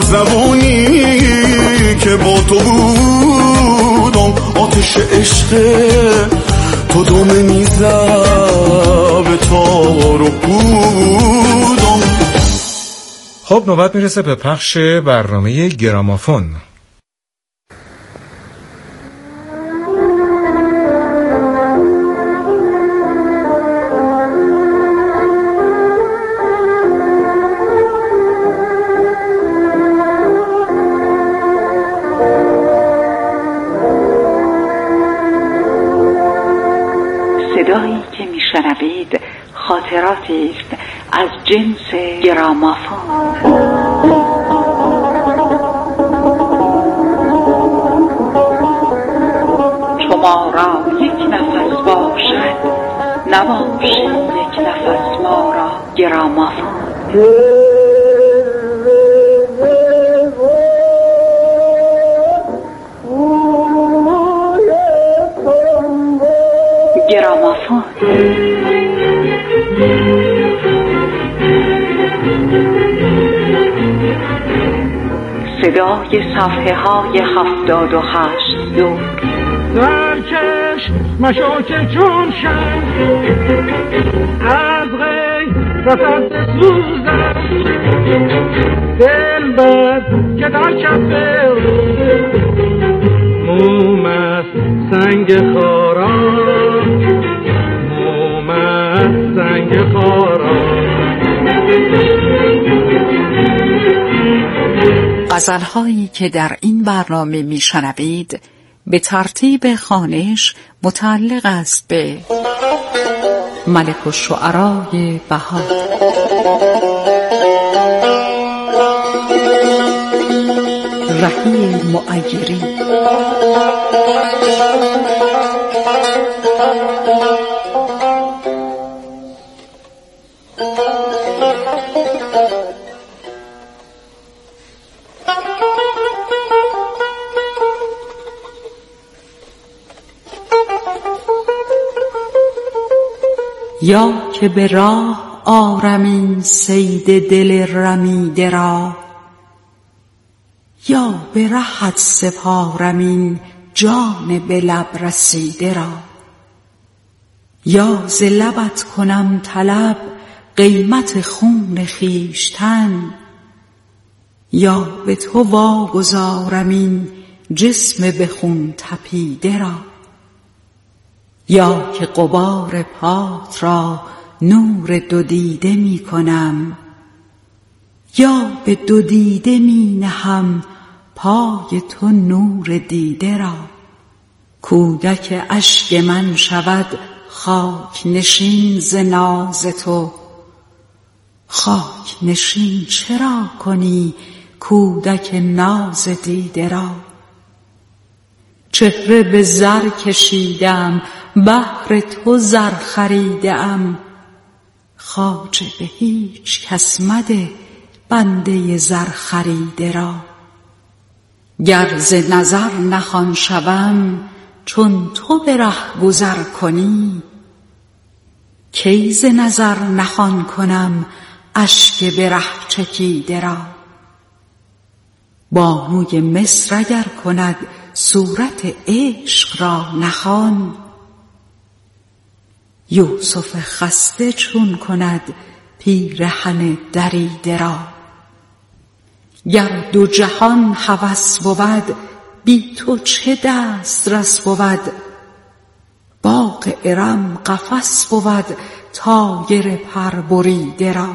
زبونی که با تو بودم، آتش عشق تو دومه میزه به تار و پودم. خب نوبت میرسه به پخش برنامه گرامافون. صدایی که میشنوید خاطراتی است از جنس گرامافون. شما را یک نفس باشد، نباشید یک نفس ما را گرامافون. گرامافون. صدای صفحه های 78 دور. درکش مشو که چون شد از غیرت سوزد، دل بد که در کف موم است سنگ خارا، موم است سنگ خارا. غزل‌هایی که در این برنامه میشنوید به ترتیب خوانش متعلق است به ملک الشعرای بهار، رحیل مؤیری، یا که به راه آرم این صید دل رمیده را، یا به رهت سپارم این جان به لب رسیده را، یا ز لبت کنم طلب قیمت خون خویشتن، یا به تو واگذارم این جسم به خون تپیده را، یا که غبار پات را نور دو دیده می کنم، یا به دو دیده می نهم پای تو نور دیده را. کودک اشک من شود خاک نشین ز ناز تو، خاک نشین چرا کنی کودک ناز دیده را. چهره به زر کشیدم بهر تو زر خریدم، خواجه به هیچ کس مده بنده زر خریده را. گر ز نظر نهان شوم چون تو به ره گذر کنی، کی ز نظر نهان کنم اشک به ره چکیده را. بانوی مصر اگر کند صورت عشق را نهان، یوسف خسته چون کند پیرهن دریده را. گر دو جهان هوس بود بی تو چه دسترس بود، باغ ارم قفس بود طایر پر بریده را.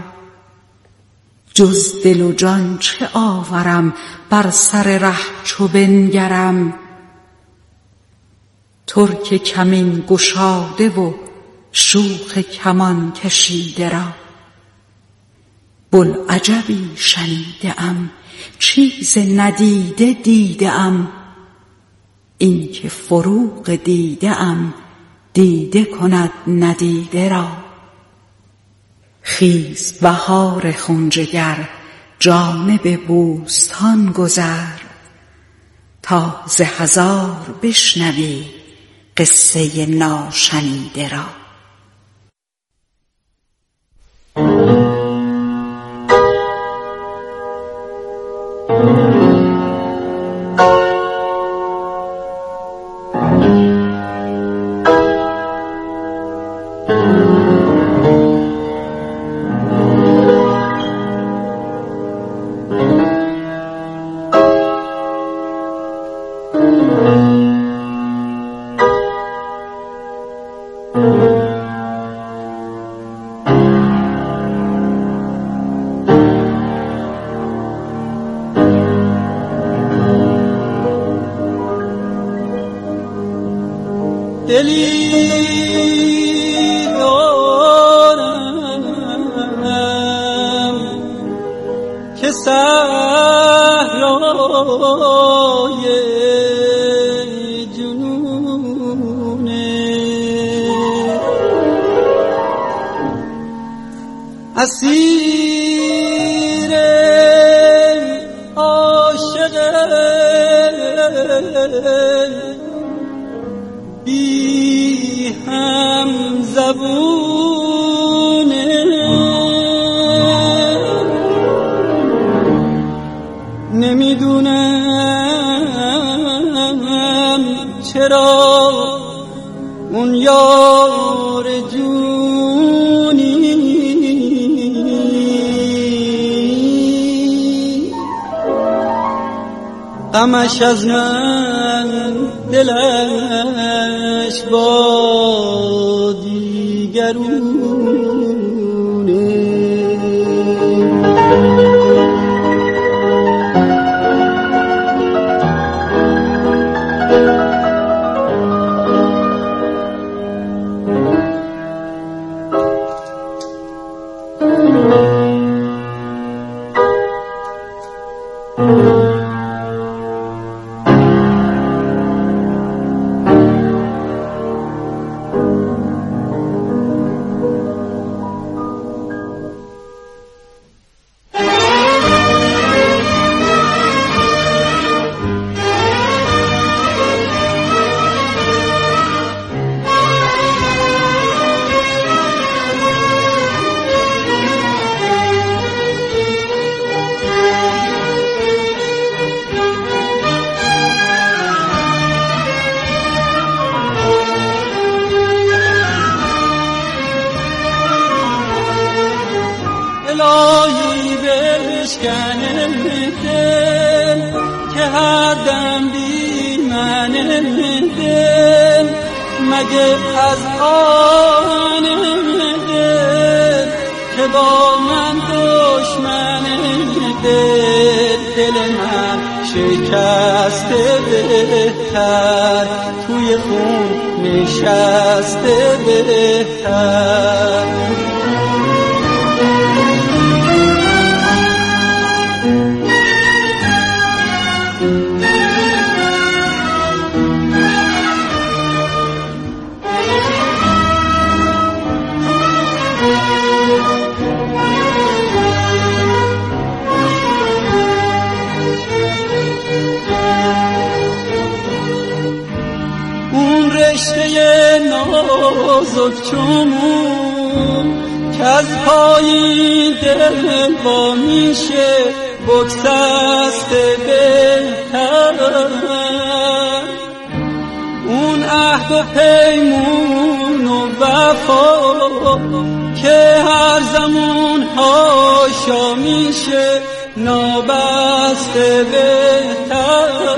جز دل و جان چه آورم بر سر ره چو بنگرم، ترک کمین گشاده و شوخ کمان کشیده را. بوالعجبی شنیده ام چیز ندیده دیده ام، این که فروغ دیده ام دیده کند ندیده را. خیز بهار خونجگر جانب بوستان گذر، تا ز هزار بشنوی قصه ناشنیده را. دلی دارم که صحرای جنونه، اسیر عاشق بی هم زبونه، نمیدونم چرا اون یار جونی غمش از من دلش با دیگرونه. الهی بشکن دل که هر دم بی من دل، مگه از آن دل که با من دشمن دل، دل من شکسته بهتر توی خون نشسته بهتر. اون رشته نازک چون که از پای دل با میشه بگسسته بهتر، اون عهد و پیمون و وفا که هر زمان هاشا میشه نابسته بهتر،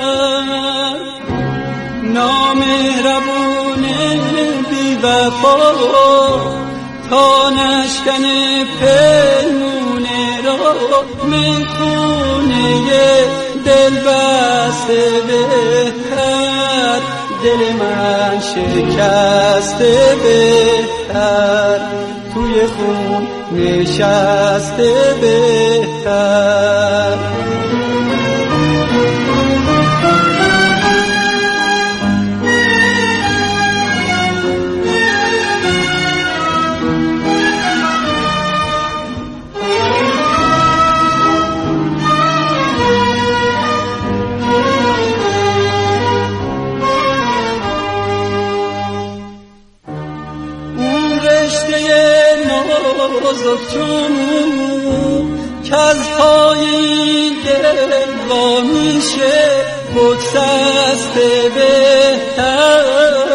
نامهربون بی وفا تا نشکنه پیمونه را، میخونه دل بسته بهتر، دل من شکسته بهتر توی خون نشسته بهتر. نازک چون که از پای دل و میشه بگسسته بهتر.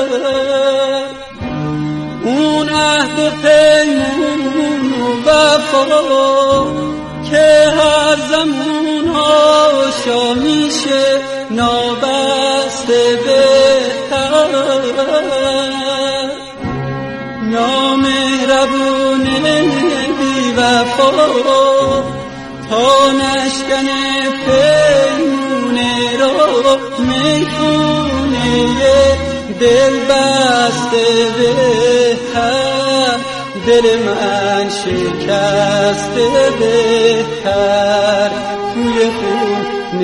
اون عهد پیمون و وفا که هر زمان آشا میشه نابسته بهتر. نامهربون بی وفا تا نشکنه پیمونه را میخونه دل بسته بهتر. دل من شکسته بهتر توی خون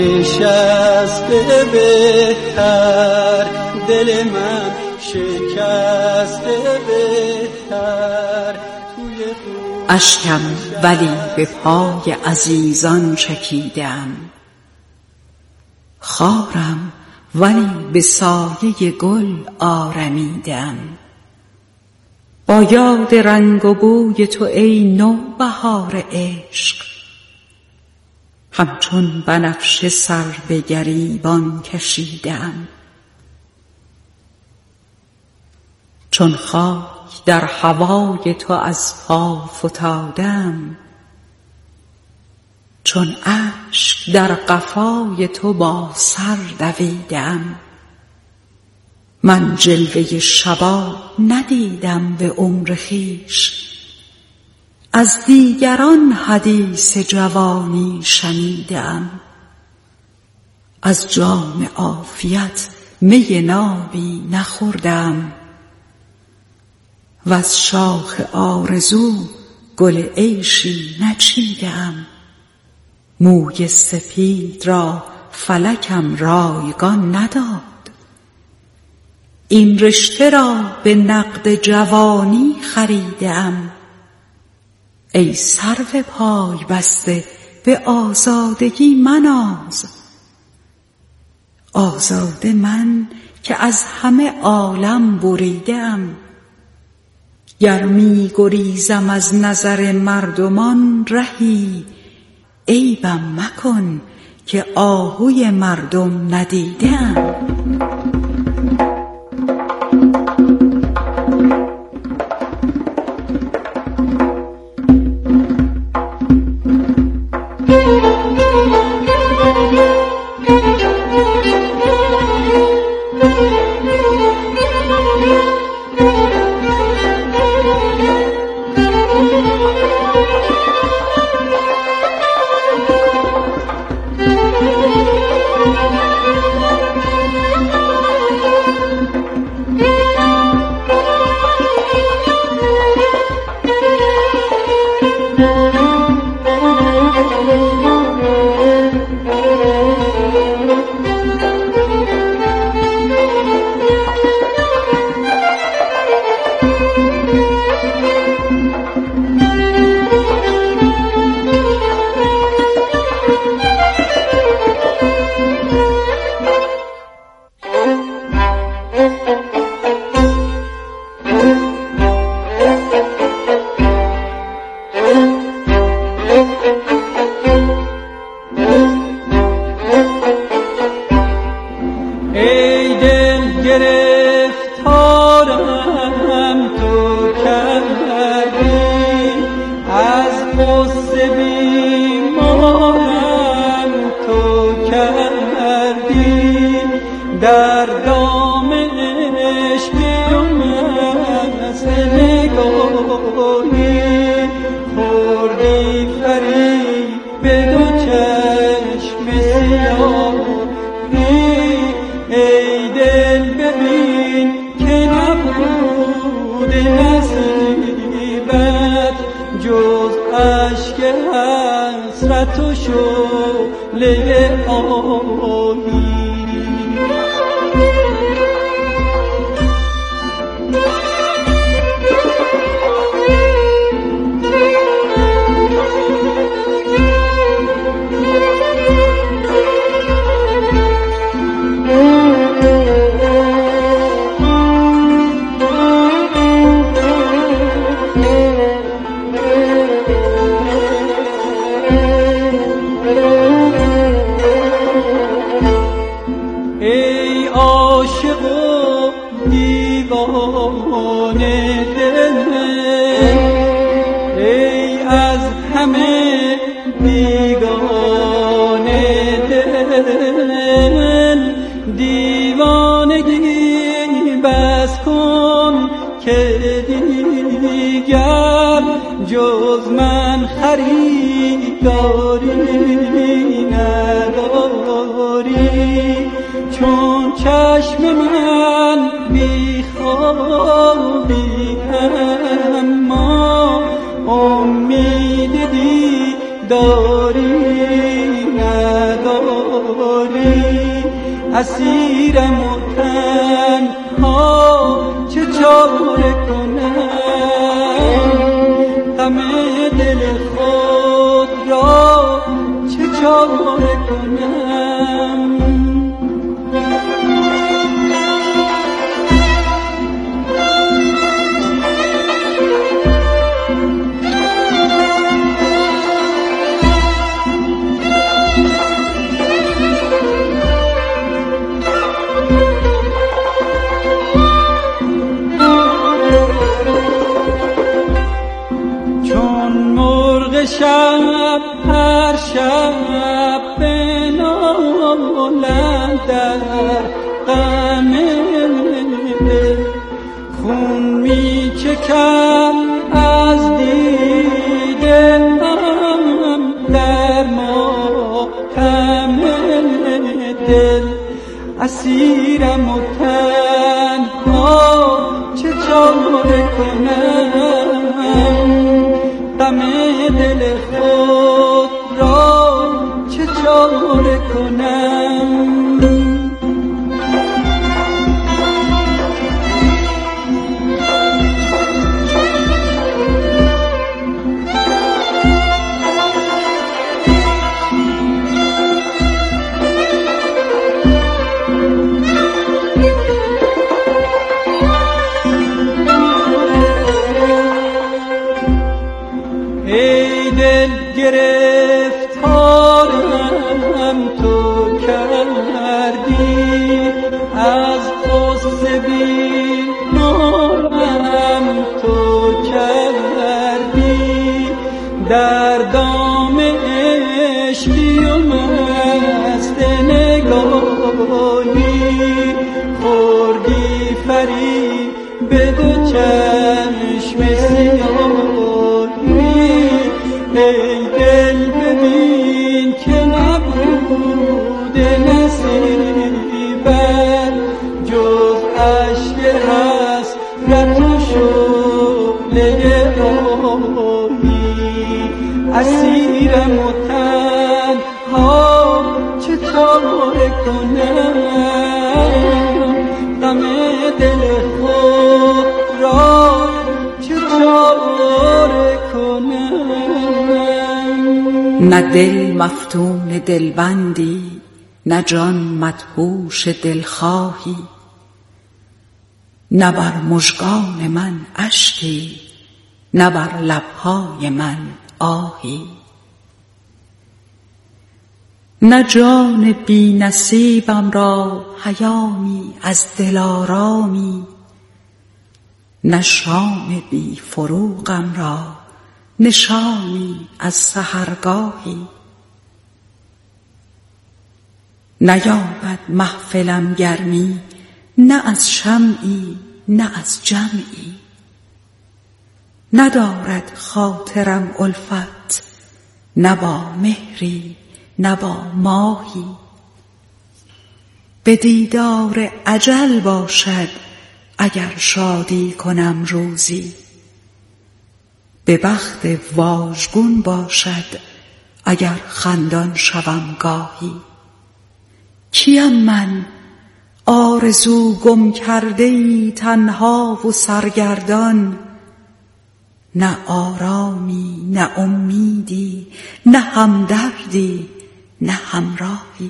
نشسته بهتر. دل من شکسته بهتر توی خون. اشکم ولی به پای عزیزان چکیدم، خارم ولی به سایه گل آرمیدم. با یاد رنگ و بوی تو ای نوبهار عشق، همچون بنفشه سر به گریبان کشیدم. چون خاک در هوای تو از پا فتادم، چون اشک در قفای تو با سر دویدم. من جلوه شباب ندیدم به عمر خویش، از دیگران حدیث جوانی شنیدم. از جام عافیت می نابی نخوردم، وز شاخ آرزو گل عیشی نچیدم. موی سپید را فلکم رایگان نداد، این رشته را به نقد جوانی خریدم. ای سرو پای بسته به آزادگی مناز، آزاده من که از همه عالم بریدم. گر می گریزم از نظر مردمان رهی، عیبم مکن که آهوی مردم ندیدم. در دام عشق و مست نگاهی خوردی فریب به دو چشم سیاهی. ای دل ببین که نبوده نصیبت جز اشک حسرت و شعله آهی. دیگر جز من خریداری نداری. چون چشم من بیخوابی اما امید دیداری نداری. اسیرم و تنها چه چاره کنم، غم دل خود را چه چاره کنم. شب هر شب بنالم در غم دل، خون می چکم از دیدم در ماتم دل. اسیرم و تنها چه چاره کنم، غم دل خود را چه چاره کنم. ای دل گرفتارم تو کردی، از غصه بیمارم تو کردی. در دام عشقی و مست نگاهی خوردی فریب به دو چشم سیاهی. ای دل ببین که نبوده نصیبت جز اشک حسرت و شعله آهی. اسیرم و تنها چه چاره کنم، غم دل خود را چه چاره کنم. نه دل مفتون دلبندی، نه جان مدهوش دلخواهی، نه بر مژگان من اشکی، نه بر لبهای من آهی. نه جان بی نصیبم را پیامی از دلارامی، نه شام بی فروغم را نشانی از سحرگاهی. نیابد محفلم گرمی نه از شمعی نه از جمعی، ندارد خاطرم الفت نه با مهری نه با ماهی. به دیدار اجل باشد اگر شادی کنم روزی، به بخت واژگون باشد اگر خندان شوم گاهی. کیم من آرزو گم کرده ای تنها و سرگردان، نه آرامی نه امیدی نه همدردی نه همراهی.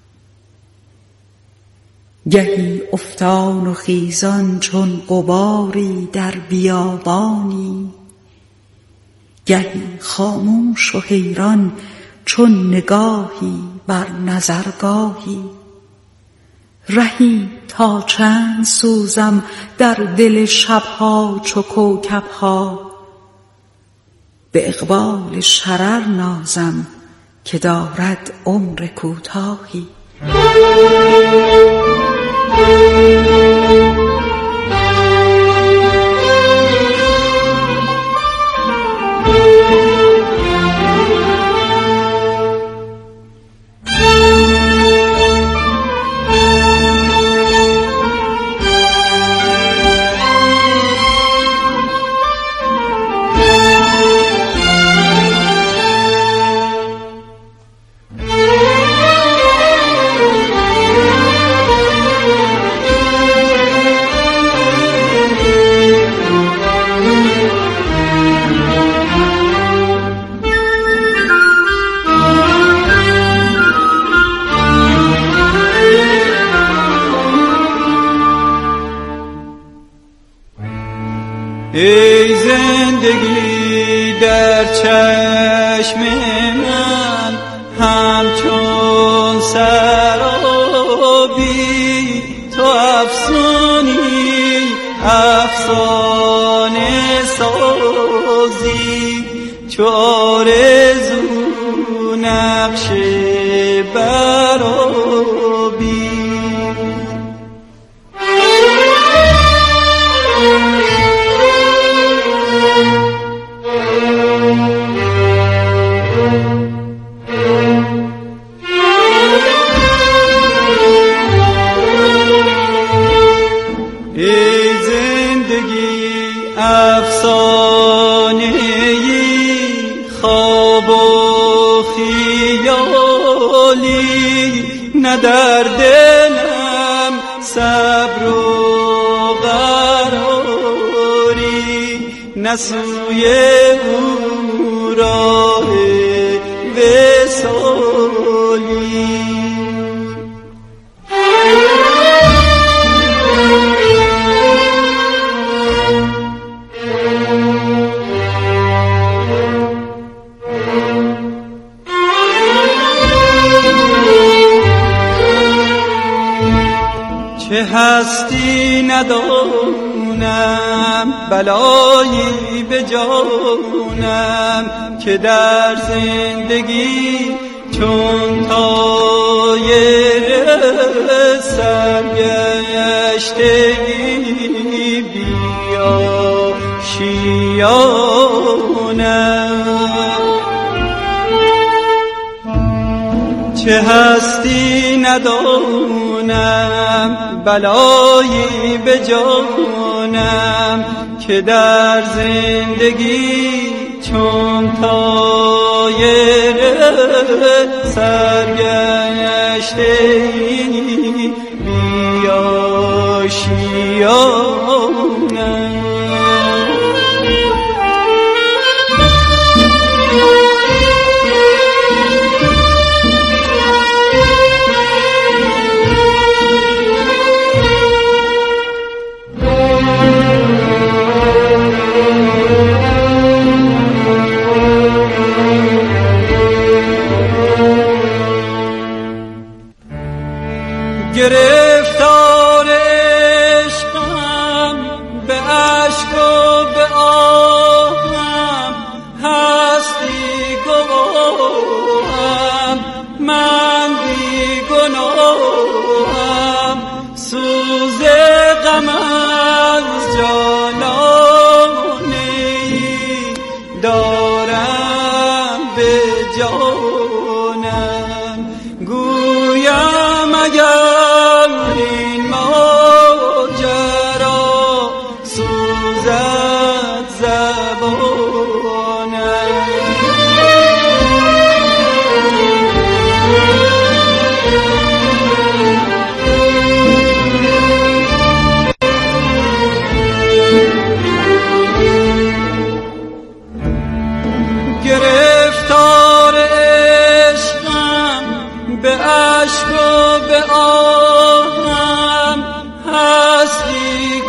گهی افتان و خیزان چون غباری در بیابانی، گهی خاموش و حیران چون نگاهی بر نظرگاهی. رهی تا چند سوزم در دل شبها چو کوکبها، به اقبال شرر نازم که دارد عمر کوتاهی. زندگی در چشم من همچون سرابی، تو افسونی افسانه سازی، چو آرزو نقش برابی. ای زندگی افسانه‌ای، خواب و خیالی، نه در دلم صبر و قراری، نه سوی او راه وصالی. چه هستی ندانم، بلایی به جانم، که در زندگی چون طایر سرگشتگی بیا شیانم. چه هستی ندانم، بلایی به جانم، که در زندگی چون طایر سرگشته‌ای بیا شیانم. گرفتار عشقم به اشک و به آهم، هستی گواهم من بی گناهم، سوز غم از جانانه‌ای دارم به جانم. گویم اگر این ماجرا سوزد زبانم، گرفتار عشقم به اشک و به آهم، هستی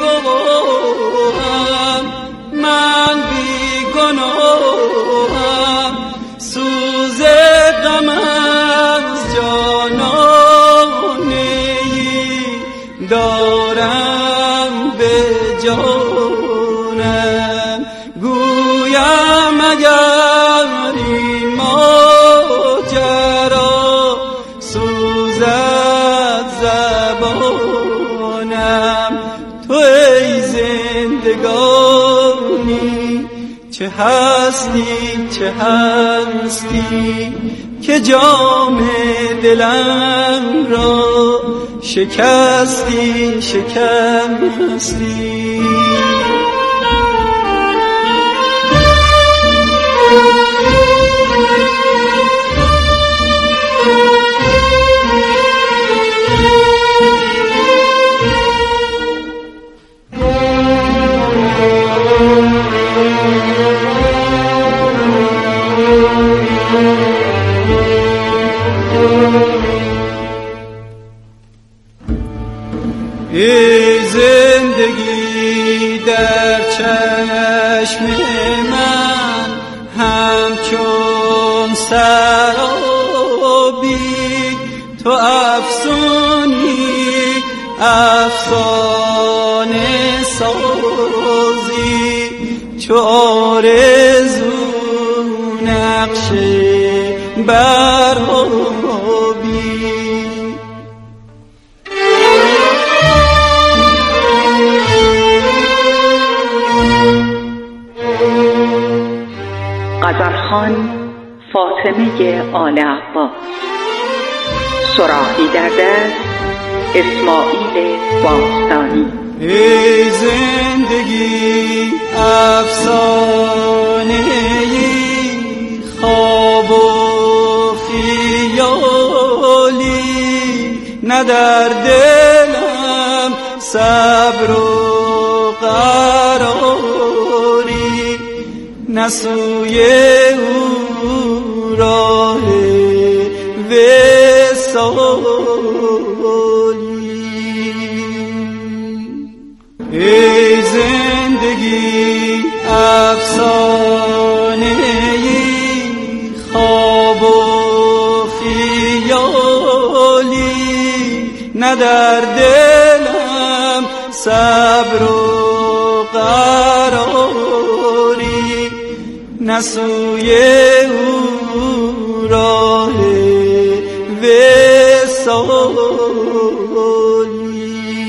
گواهم من بی گناهم، سوز غم از جانانه‌ای دارم به جانم. گویم اگر این ماجرا سوزد زبانم، تو ای زندگانی چه هستی چه هستی، که جام دلم را شکستی شکستی. ای زندگی در چشم چشم من همچون سرابی، تو افسونی افسانه سازی، چو آرزو نقشه برآبی. غزلخوان فاطمه آل عباس. صراحی در دست اسماعیل باستانی. ای زندگی افسانه خواب و خیالی، نه در دلم صبر و قراری، نه سوی او راه وصالی. ای زندگی افسانه خواب و خیالی، نه در دلم صبر و قراری، نه سوی او راه وصالی.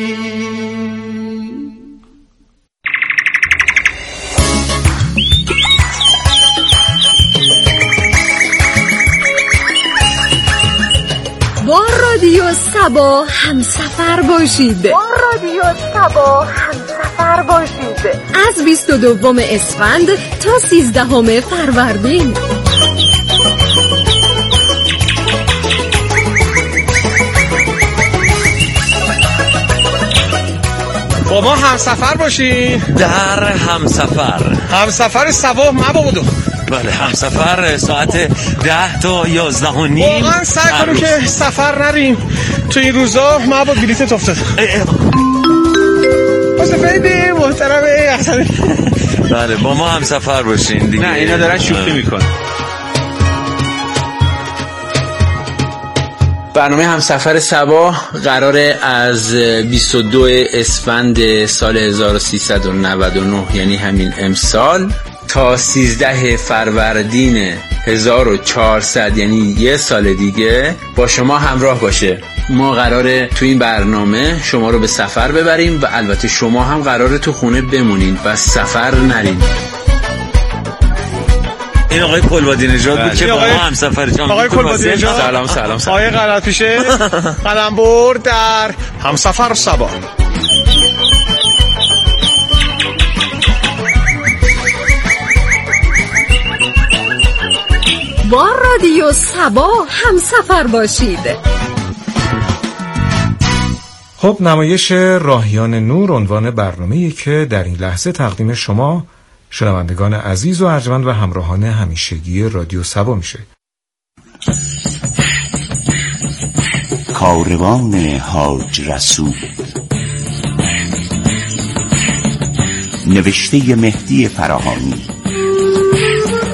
با رادیو صبا همسفر باشید. از 22 اسفند تا 13 فروردین. با ما همسفر باشین. در همسفر صبا مبودو. بله، همسفر ساعت 10 تا 11:30. واقعا سعی کنیم که سفر نریم تو این روزا. مبود بلیتت افتاد. خیلی محترمه. بله، با ما همسفر باشین دیگه. نه اینا دارن شوخی میکنن. برنامه همسفر صبا قراره از 22 اسفند سال 1399 یعنی همین امسال تا 13 فروردین 1400 یعنی یه سال دیگه با شما همراه باشه. ما قراره تو این برنامه شما رو به سفر ببریم و البته شما هم قراره تو خونه بمونین و سفر نرین. این آقای کلبادی نژاد بود که با ما همسفر جان. آقای کلبادی نژاد. سلام. آقای قلعت‌پیشه قلمبرد در همسفر صبا. با رادیو صبا همسفر باشید. خب، نمایش راهیان نور عنوان برنامه‌ای که در این لحظه تقدیم شما شنوندگان عزیز و ارجمند و همراهان همیشگی رادیو صبا میشه. کاروان حاج رسول، نوشته مهدی فراهانی،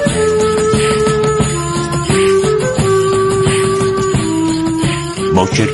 با